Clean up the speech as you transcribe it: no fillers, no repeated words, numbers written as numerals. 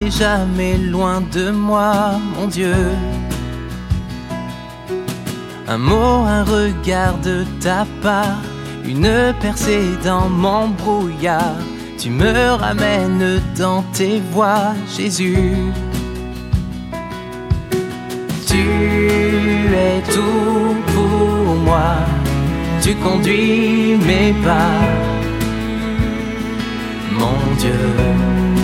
n'es jamais loin de moi, mon Dieu. Un mot, un regard de ta part, une percée dans mon brouillard. Tu me ramènes dans tes voies, Jésus. Tu es tout pour moi, tu conduis mes pas, mon Dieu.